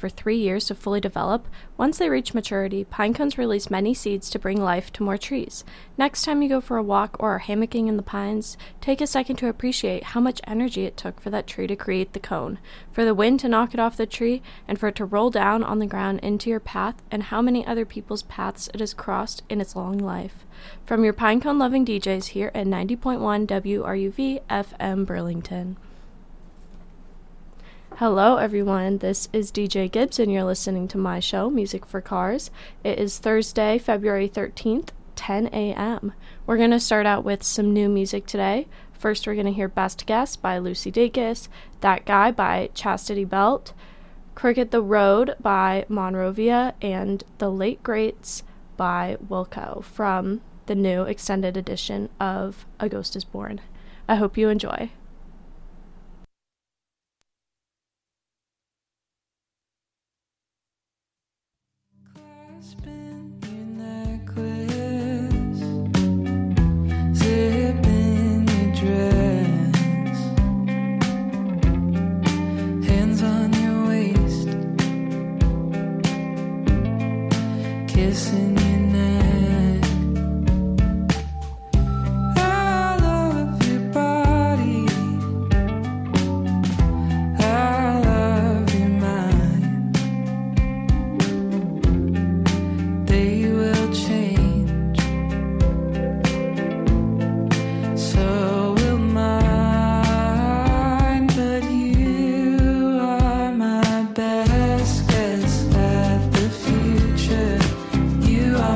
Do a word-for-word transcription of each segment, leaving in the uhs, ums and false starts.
for three years to fully develop, once they reach maturity, pine cones release many seeds to bring life to more trees. Next time you go for a walk or are hammocking in the pines, take a second to appreciate how much energy it took for that tree to create the cone, for the wind to knock it off the tree, and for it to roll down on the ground into your path, and how many other people's paths it has crossed in its long life. From your pinecone loving D Js here at ninety point one W R U V F M Burlington. Hello everyone, this is D J Gibbs and you're listening to my show, Music for Cars. It is Thursday, February thirteenth, ten a.m. We're going to start out with some new music today. First we're going to hear Best Guess by Lucy Dacus, That Guy by Chastity Belt, Cricket the Road by Monrovia, and The Late Greats by Wilco from the new extended edition of A Ghost is Born. I hope you enjoy. Kissing your neck, I love your body, I love your mind. They will change, so will mine. But you are my best guess at the future. You are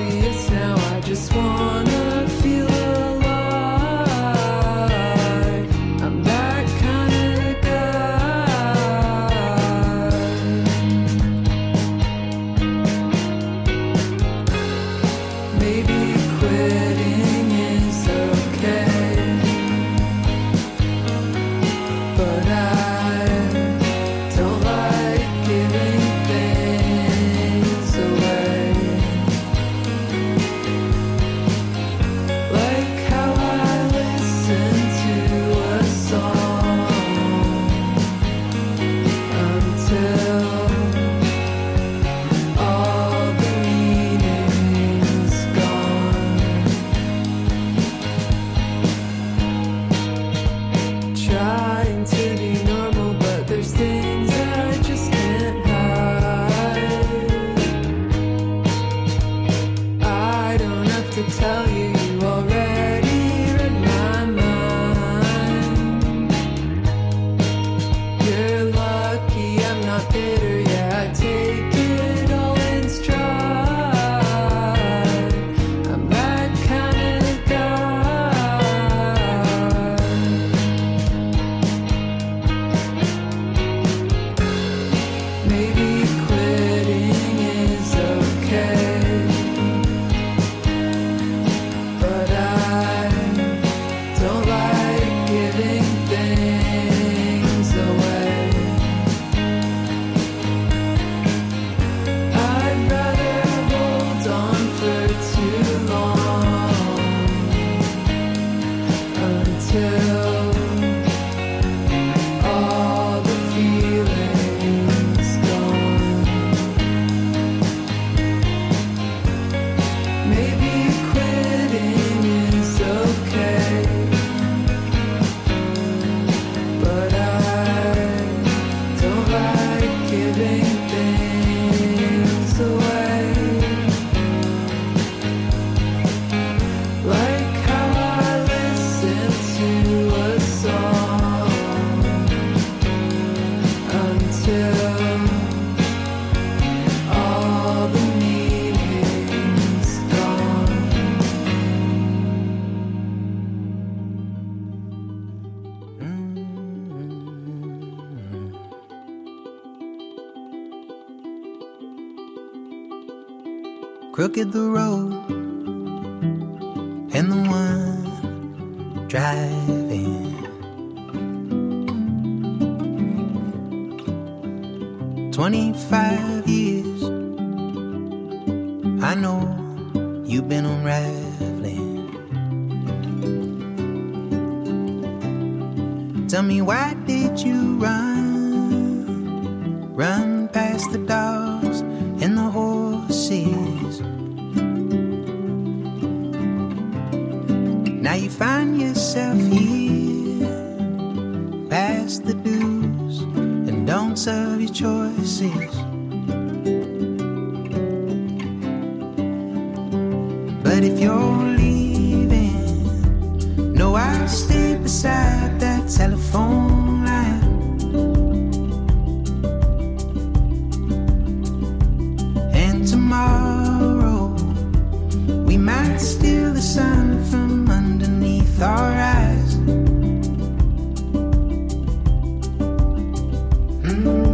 obvious now. I just wanna feel alive. I'm that kind of guy. Maybe quitting is okay, but I don't like giving things away. Like how I listen to a song until all the meaning's gone. Trying to be normal, but there's things I just can't hide. I don't have to tell you, you already read my mind. You're lucky I'm not bitter, yeah, I take it all in stride. I'm that kind of guy. Maybe quitting is okay, but I don't like giving things away. I'd rather hold on for too long until all the feelings gone. Maybe quitting is okay, but I don't like giving things away. Like how I listen to a song until all the meaning's gone. Crooked the road and the one driving. Twenty-five years, I know you've been unraveling. Tell me, why did you run? Run past the dogs and the horses. Now you find yourself here, past the do's and don'ts of your choices. But if you're leaving, no, I'll stay beside that telephone line. And tomorrow we might steal the sun from underneath our eyes. Mm.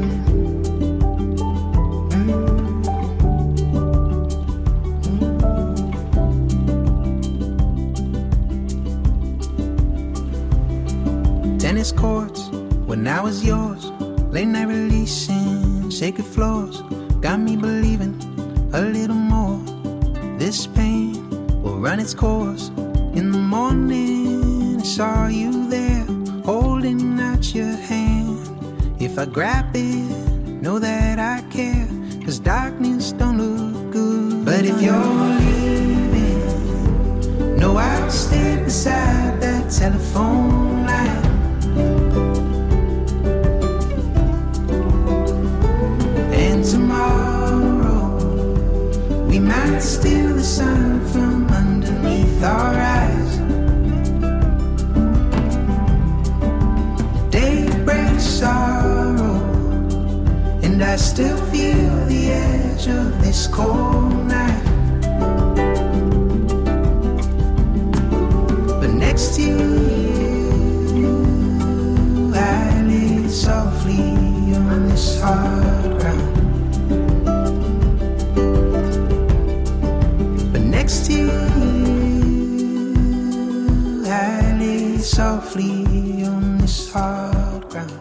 Tennis courts when I was yours, late night releasing sacred floors, got me believing a little more. This pain will run its course. In the morning I saw you there, holding out your hand. If I grab it, know that I care, 'cause darkness don't look good. But if you're leaving, no, I'll stay beside that telephone line. And tomorrow we might steal the sun from underneath our eyes. Day breaks sorrow, and I still feel the edge of this cold night. softly on this hard ground.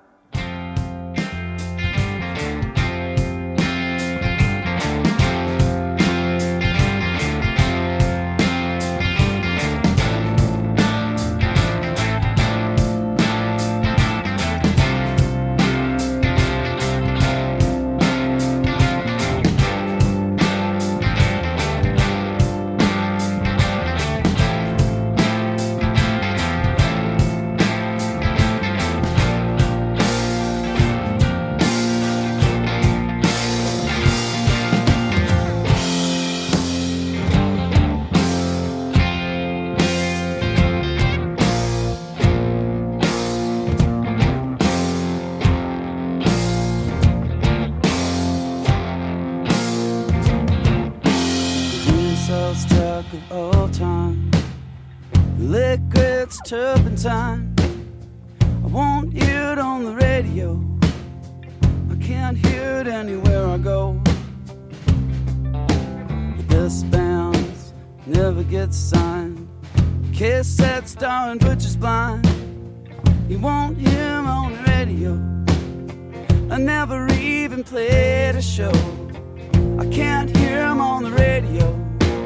Of all time, liquid's turpentine. I won't hear it on the radio, I can't hear it anywhere I go. The best bands never get signed. Cassette starring Butcher's Blind. You won't hear him on the radio, I never even played a show. I can't hear him on the radio.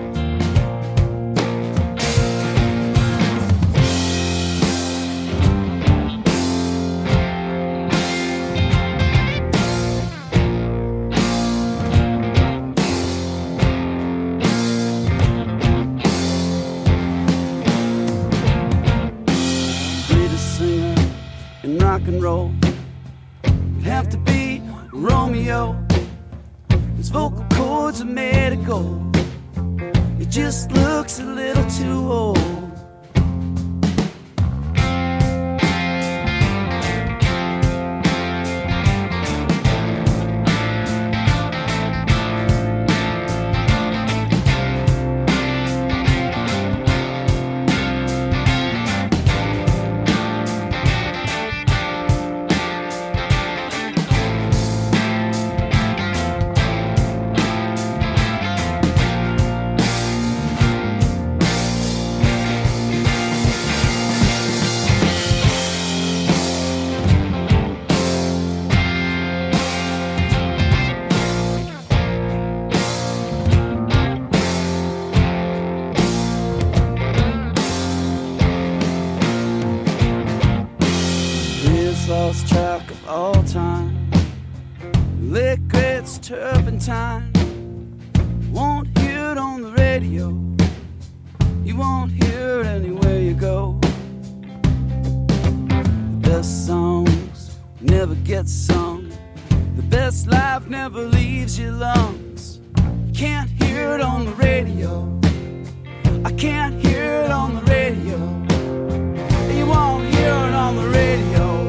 Rock and roll, it'd have to be Romeo. His vocal cords are made of gold. It just looks a little too old. Lost track of all time. Liquid's turpentine. Won't hear it on the radio, you won't hear it anywhere you go. The best songs never get sung. The best life never leaves your lungs. You can't hear it on the radio, I can't hear it on the radio. You won't hear it on the radio.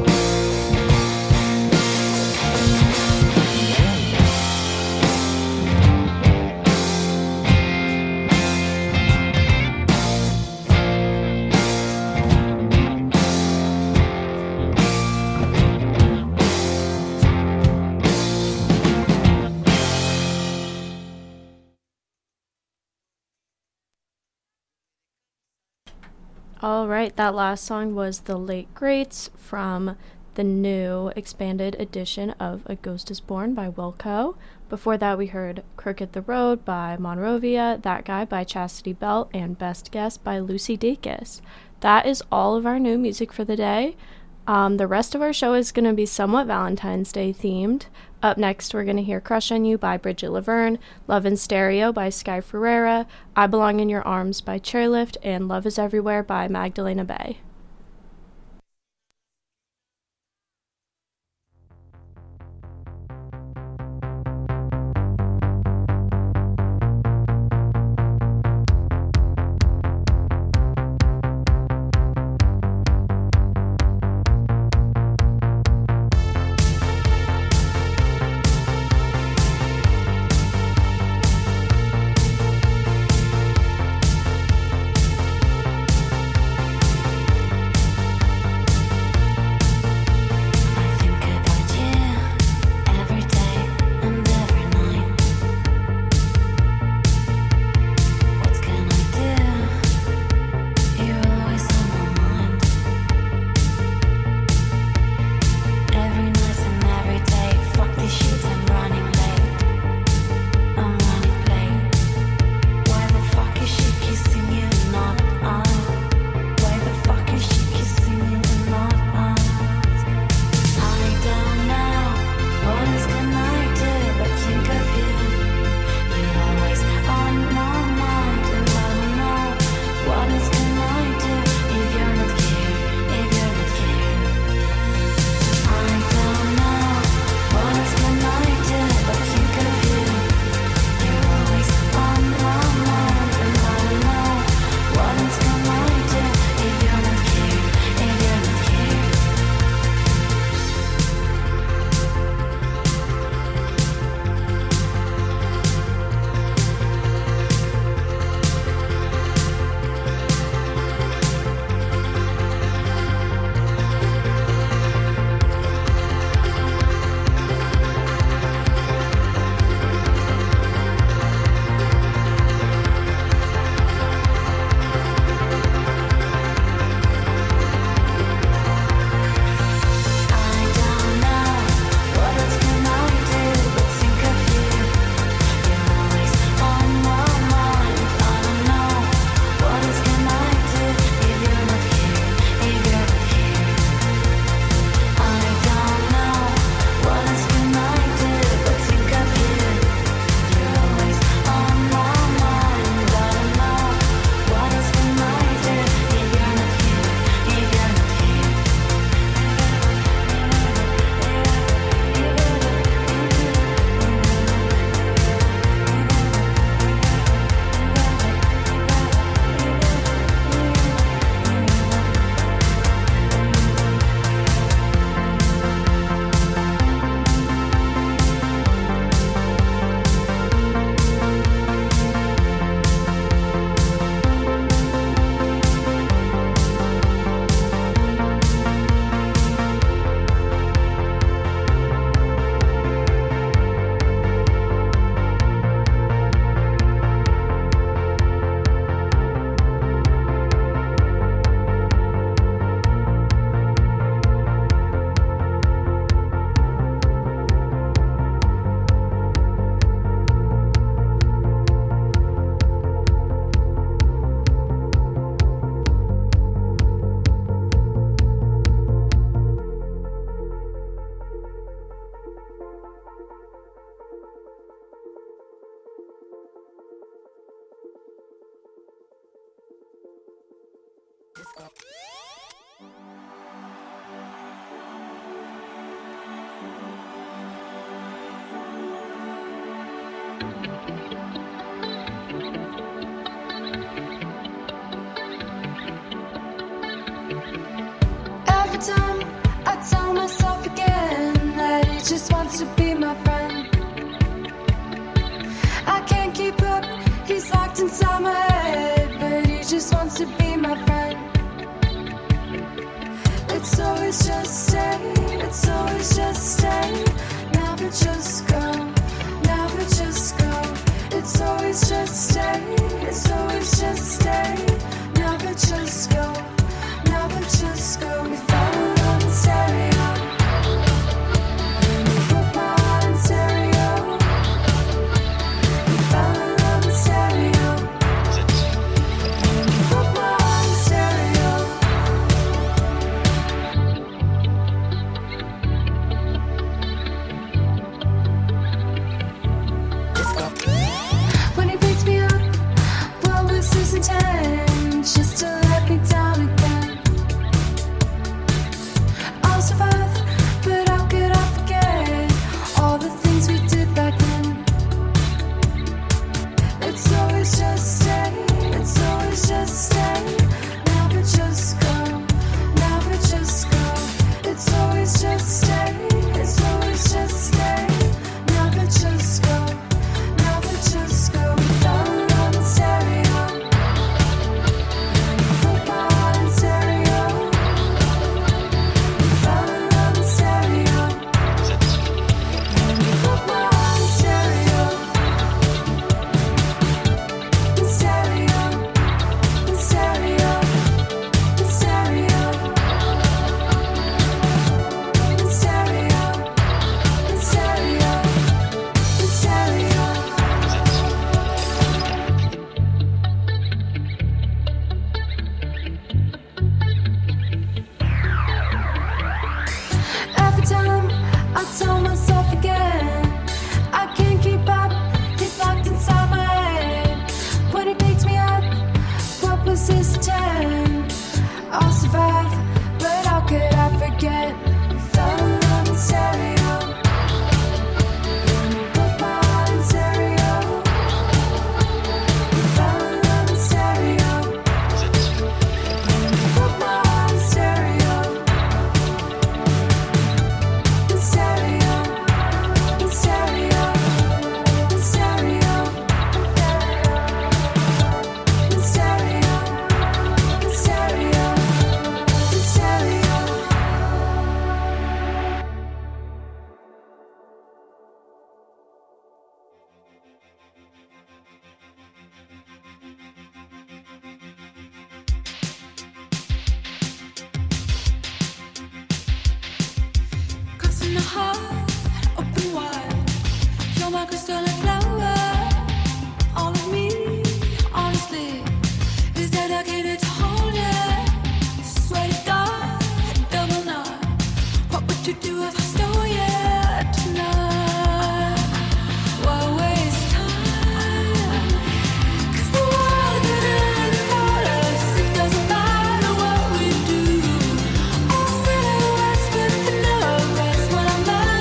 All right, that last song was The Late Greats from the new expanded edition of A Ghost is Born by Wilco. Before that, we heard Crooked the Road by Monrovia, That Guy by Chastity Belt, and Best Guess by Lucy Dacus. That is all of our new music for the day. Um, the rest of our show is going to be somewhat Valentine's Day themed. Up next, we're going to hear Crush on You by Bridget Laverne, Love in Stereo by Sky Ferreira, I Belong in Your Arms by Chairlift, and Love is Everywhere by Magdalena Bay. Every time I tell myself again that he just wants to be my friend, I can't keep up, he's locked inside my head, but he just wants to be my friend. It's always just stay, it's always just stay, never just go, never just go. It's always just stay, it's always just stay, never just go, never just go. We fell in love in stereo, we put my heart in stereo. We fell in love in stereo, we put my heart in stereo. When he picks me up, what was his intent? Just to let me down again. I'll survive, but how could I forget all the things we did back then? It's always just stay, it's always just stay, never just go, never just go. It's always just stay, it's always just stay, never just go, never just go. We fell in love in stereo, put my heart in stereo. We fell in love in stereo, put my heart in stereo, in stereo, in stereo, in stereo, in stereo, in stereo, in stereo. Every time I tell myself again, I can't keep up, he's locked inside my head. When he picks me up, what was his intent? I'll survive, but how could I forget? We fell in love in stereo, put my heart in stereo. We fell in love in stereo, put my heart in stereo. In stereo, in stereo, in stereo, in stereo, in stereo, in stereo. Crossing the heart, open wide. You're my crystalline flower. All of me, honestly, is dedicated to hold you. Swear to God, double knot. What would you do if I stole you tonight? Why waste time? 'Cause the world doesn't for us. It doesn't matter what we do. All silhouettes with no rest when I'm lying.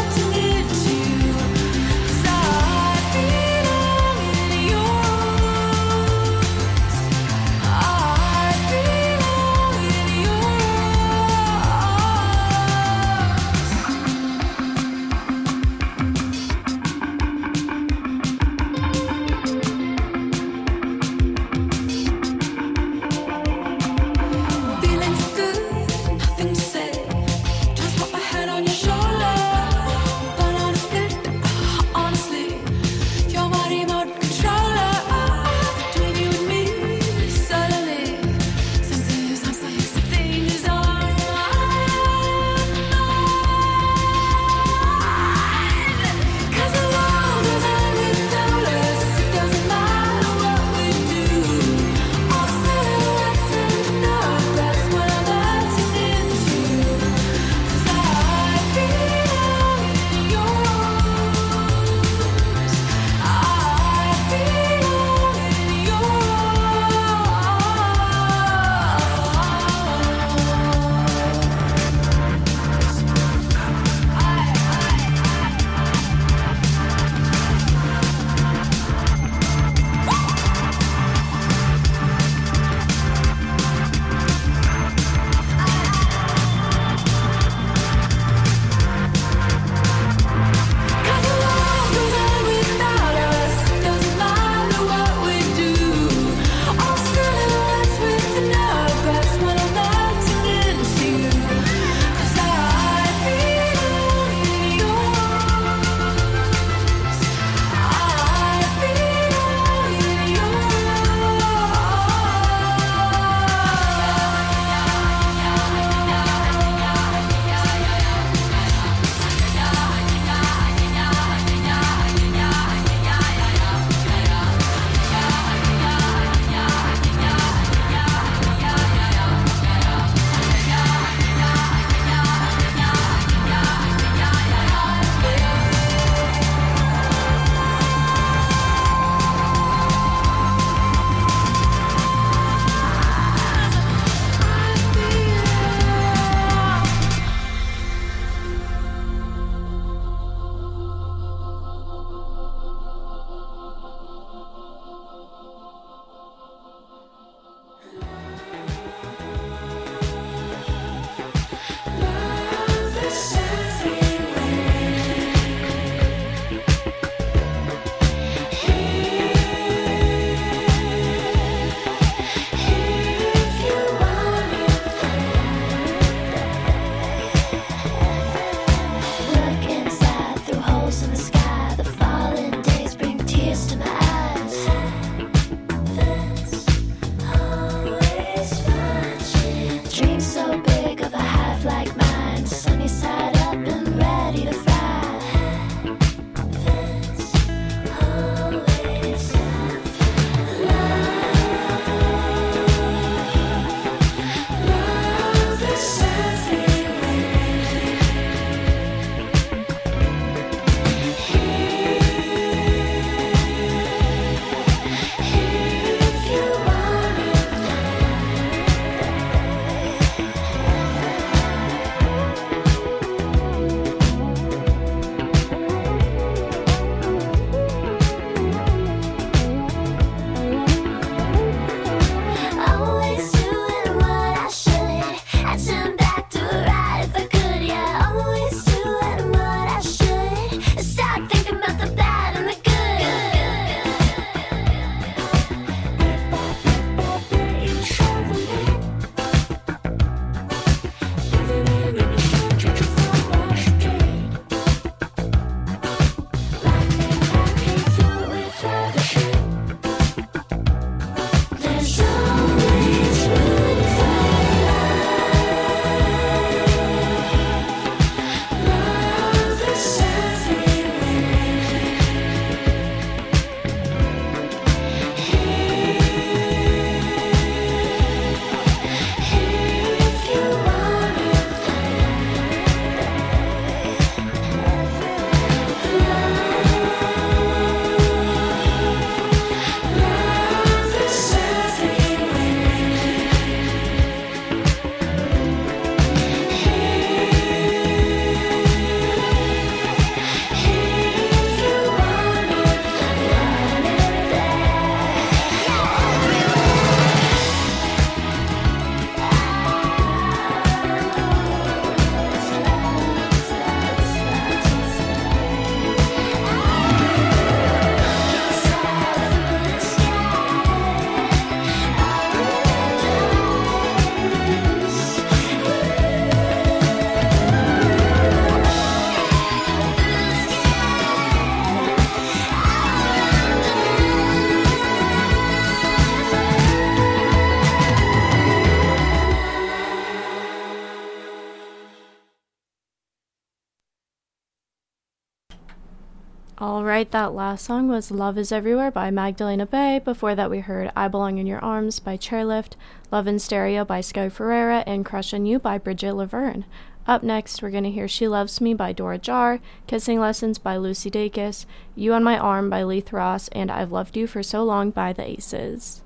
All right, that last song was Love is Everywhere by Magdalena Bay. Before that, we heard I Belong in Your Arms by Chairlift, Love in Stereo by Sky Ferreira, and Crush on You by Bridget Laverne. Up next, we're going to hear She Loves Me by Dora Jar, Kissing Lessons by Lucy Dacus, You on My Arm by Leith Ross, and I've Loved You for So Long by The Aces.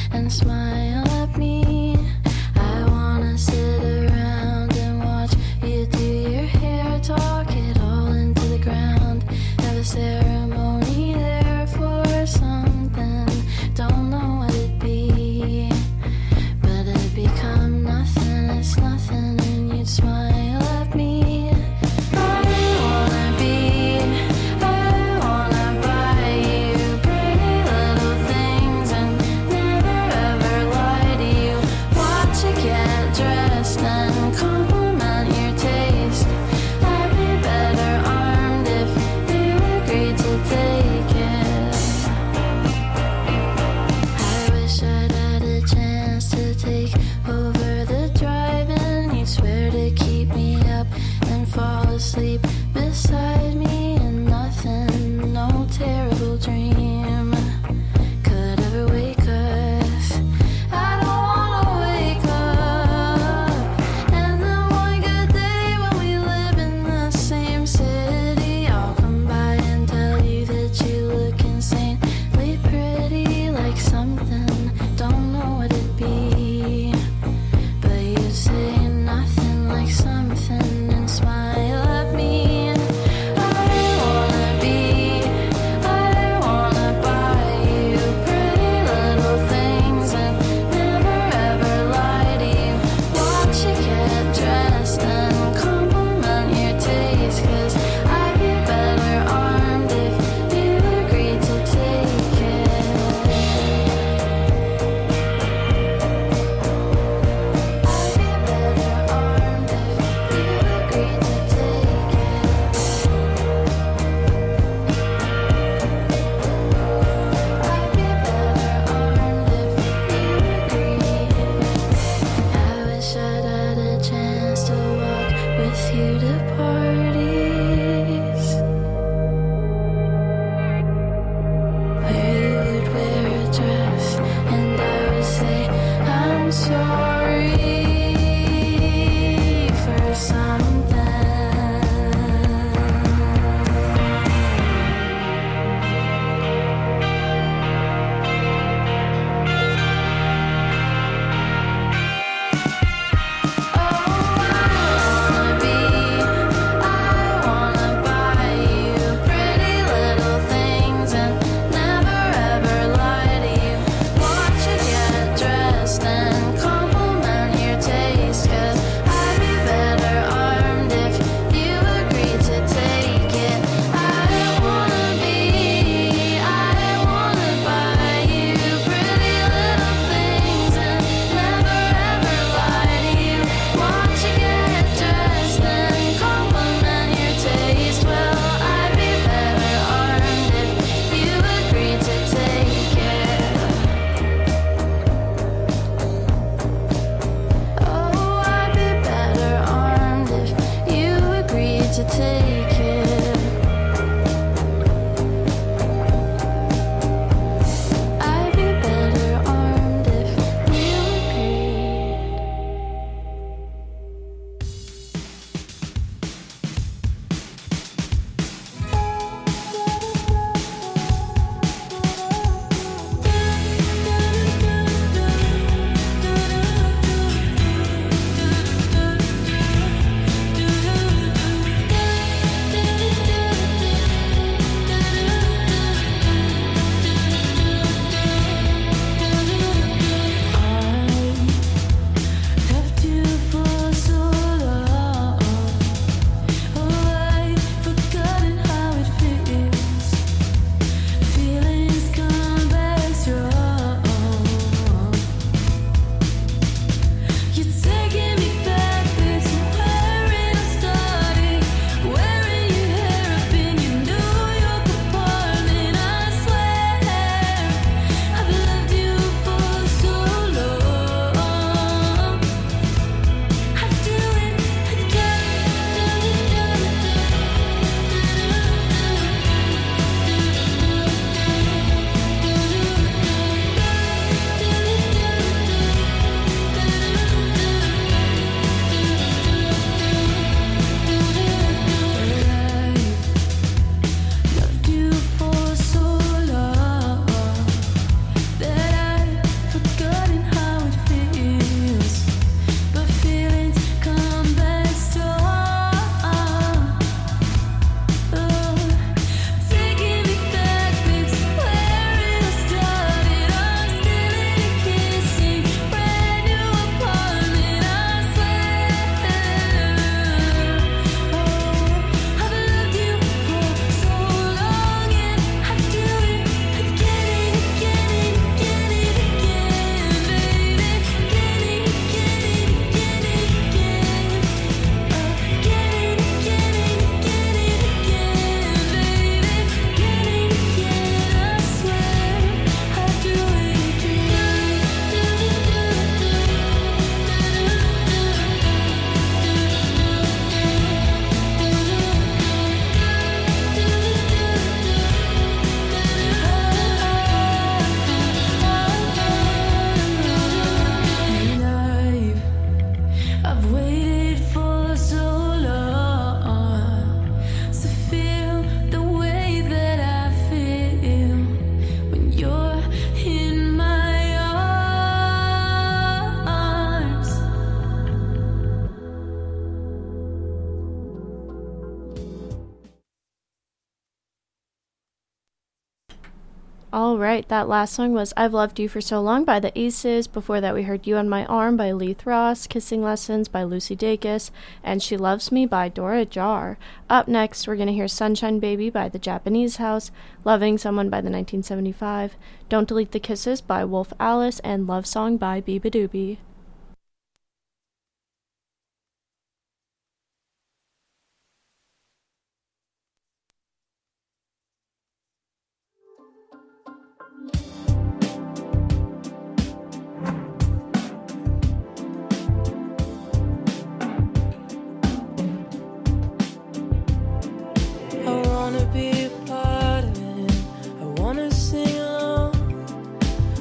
Smile at me. I wanna sit around and watch you dress, and I would say, I'm sorry for something. All right, that last song was I've Loved You for So Long by the Aces. Before that, we heard You on My Arm by Leith Ross, Kissing Lessons by Lucy Dacus, and She Loves Me by Dora Jar. Up next, we're going to hear Sunshine Baby by The Japanese House, Loving Someone by the nineteen seventy-five, Don't Delete the Kisses by Wolf Alice, and Love Song by Biba Doobie. Be a part of it. I wanna sing along.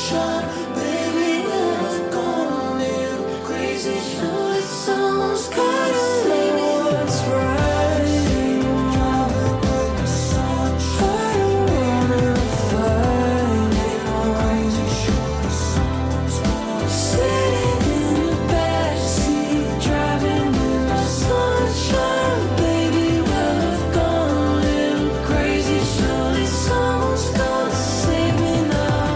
sunshine, baby, when I've gone a little crazy. Now it sounds gotta say what's right. Driving with the sunshine, I don't wanna fight crazy. Sure, the sounds gotta sitting in the backseat, driving with my sunshine, baby, when I've gone a little crazy. Surely someone's gonna save me now.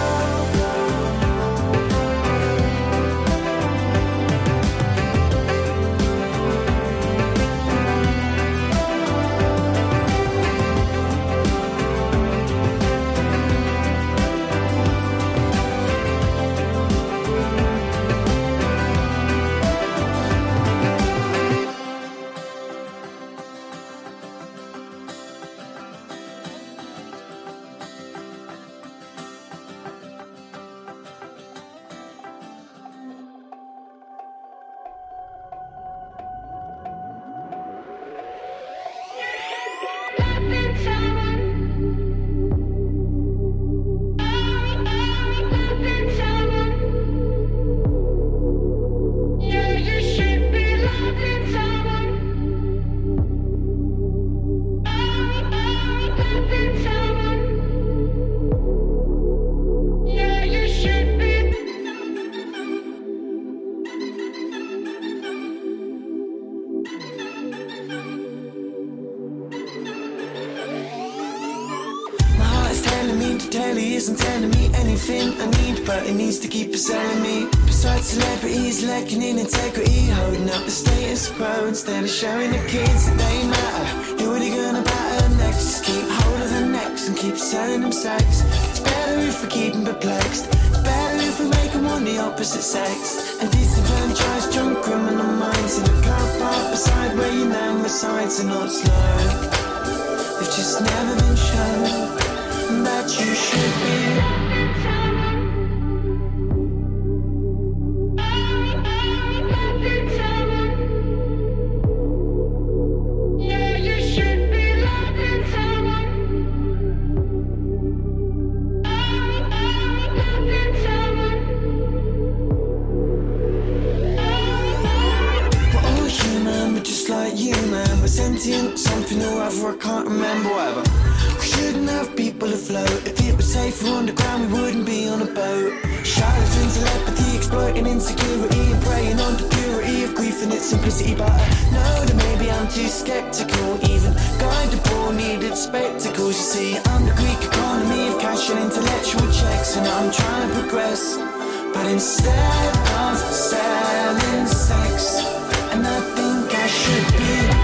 My heart is telling me to tell it isn't telling me anything I need, but it needs to keep selling me. Besides celebrities lacking in integrity, holding up the status quo instead of showing the kids that they matter. Who are they gonna batter next? Just keep hold of their necks and keep selling them sex. It's better if we keep them perplexed. It's better if we make them want the opposite sex. And disenfranchised drunk criminal minds in a car park beside where your nan resides are not slow. They've just never been shown that you should be. We're all human, but just like you, man. We're sentient, something or other, I can't remember whatever. We shouldn't have people afloat. If it was safer underground, we wouldn't be on a boat. Charlatans, telepathy, exploiting insecurity and preying on the purity of grief and its simplicity. But I know that maybe I'm too skeptical. Even guide the poor needed spectacles. You see, I'm the Greek economy of cash and intellectual checks, and I'm trying to progress. But instead of selling sex, and I think I should be.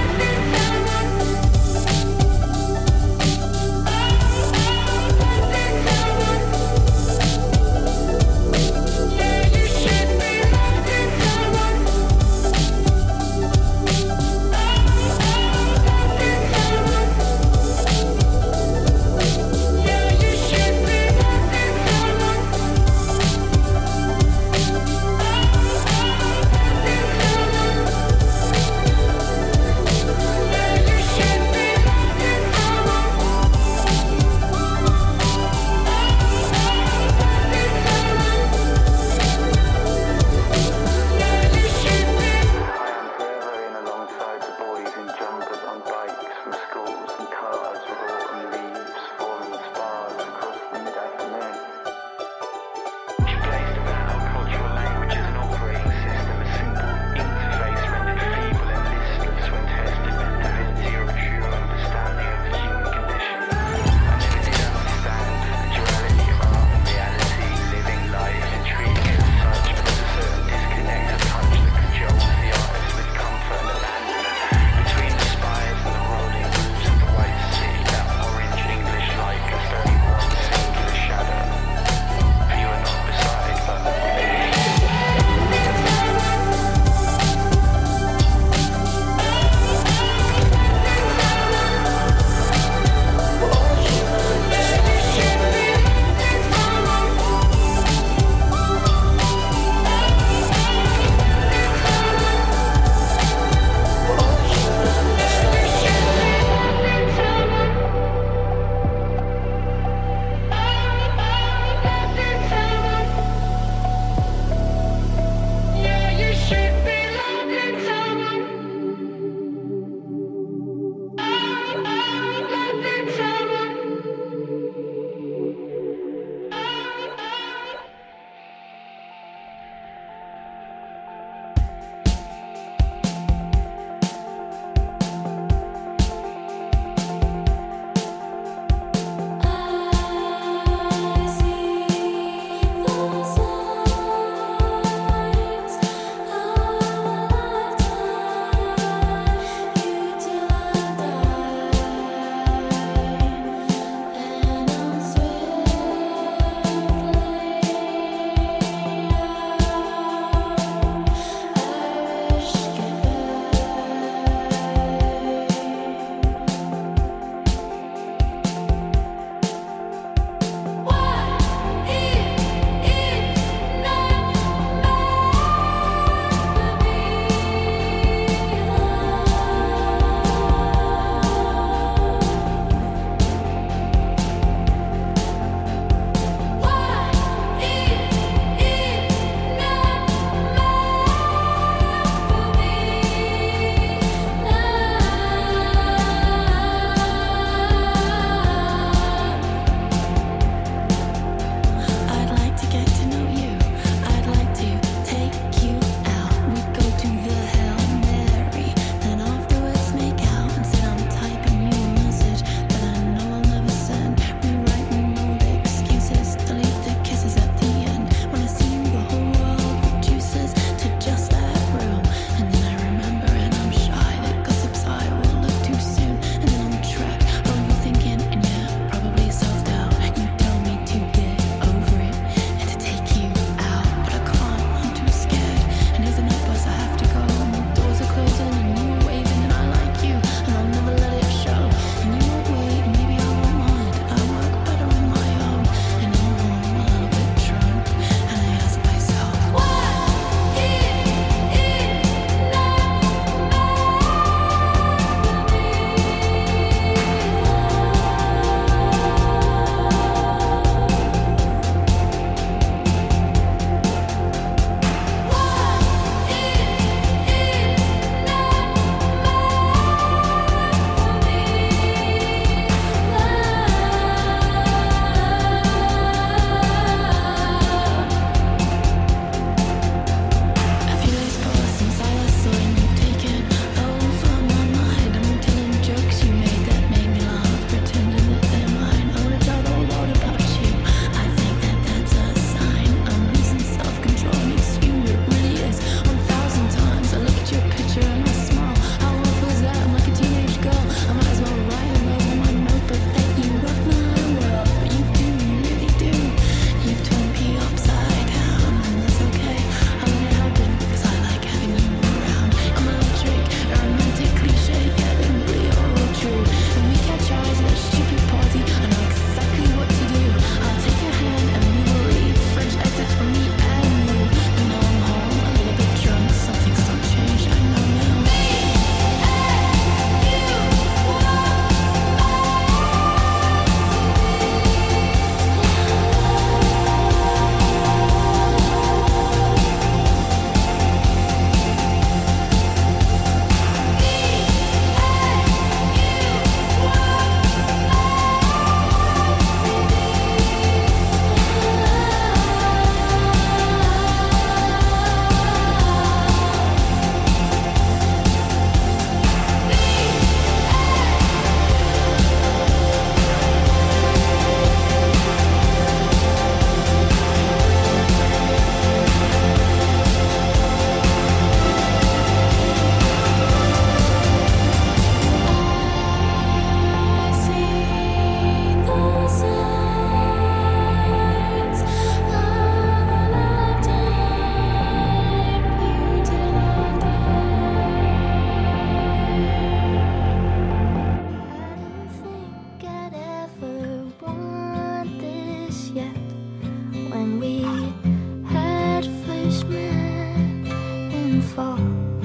when we had first met in fall.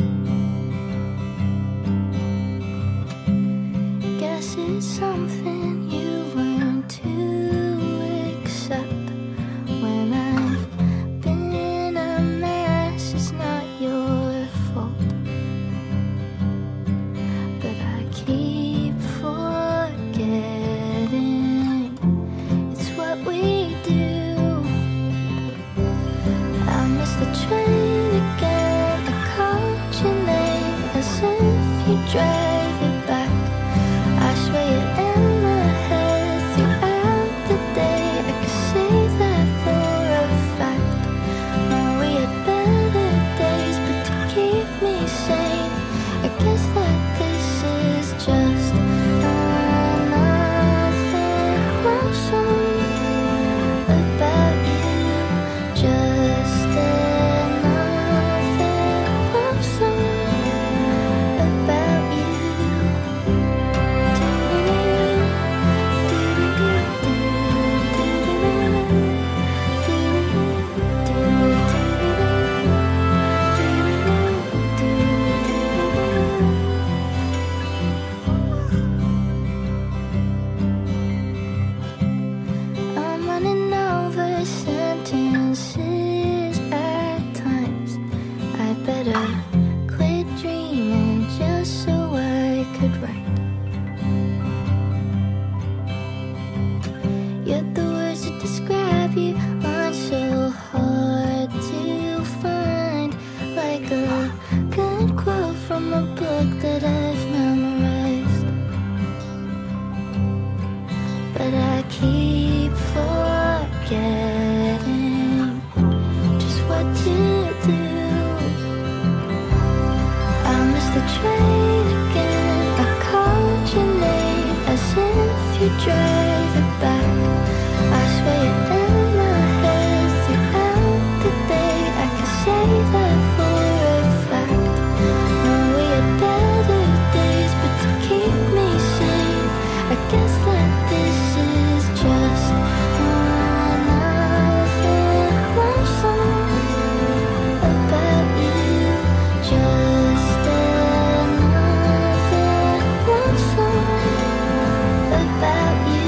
Guess it's something you learn to accept. When I've been a mess, it's not your fault. But I keep forgetting it's what we do. I miss the train again. I called your name as if you drove it back. I swear you're in my head throughout the day. I can say that for a fact. No, we had better days, but to keep me sane, I guess that this is just another love song about you. Just another love song about you. I'm running over sentences at times. I better quit dreaming just so I could write. Yet the words that describe you aren't so hard to find. Like a good quote from a book that I've memorized. But I keep forgetting just what to do. I miss the train again. I called your name as if you drove it back. I swear you're in my head throughout the day. I can say that for a fact. No, we had better days, but to keep me sane, I guess that this is just another love song about you. Just another love song about you.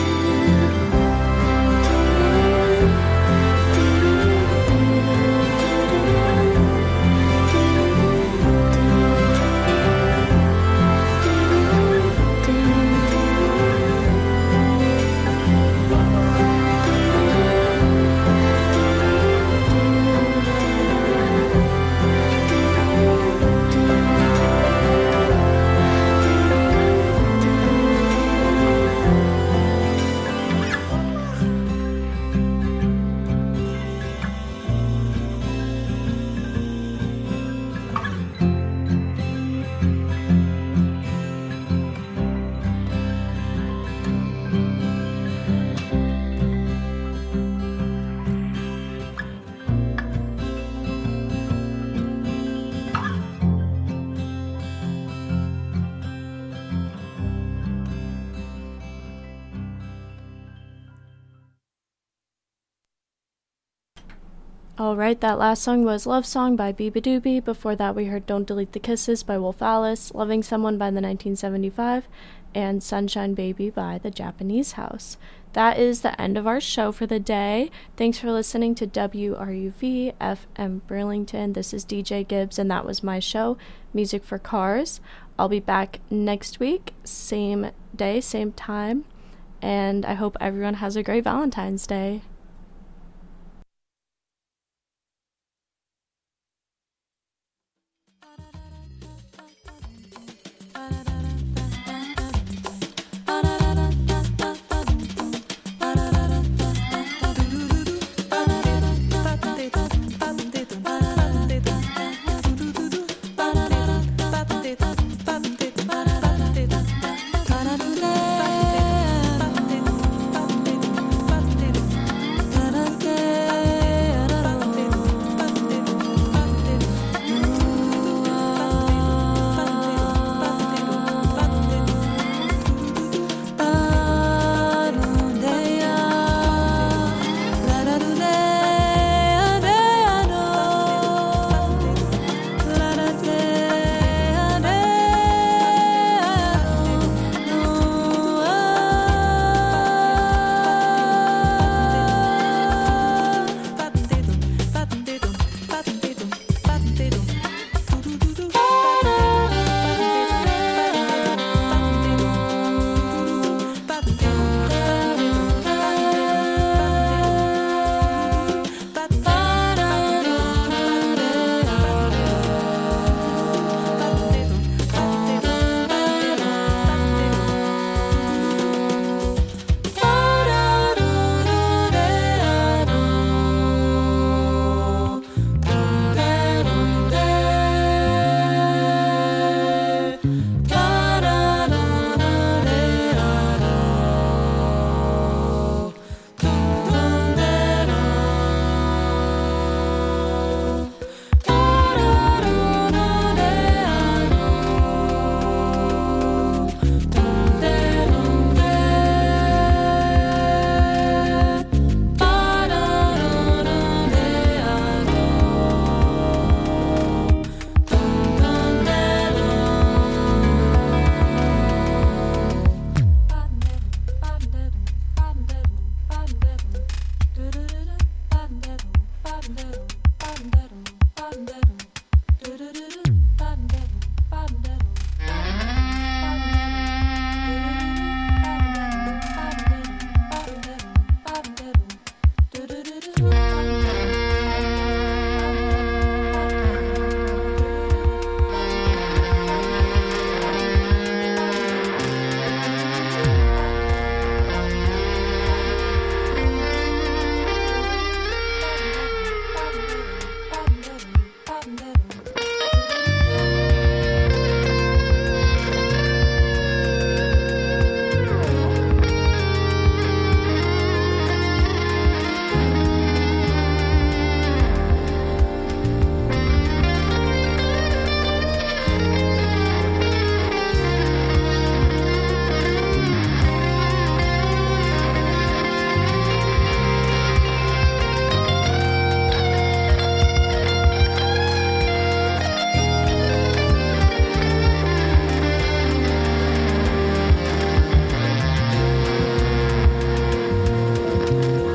Alright, that last song was Love Song by Beabadoobie. Before that, we heard Don't Delete the Kisses by Wolf Alice, Loving Someone by the nineteen seventy-five, and Sunshine Baby by the Japanese House. That is the end of our show for the day. Thanks for listening to W R U V F M Burlington. This is D J Gibbs, and that was my show, Music for Cars. I'll be back next week, same day, same time, and I hope everyone has a great Valentine's Day.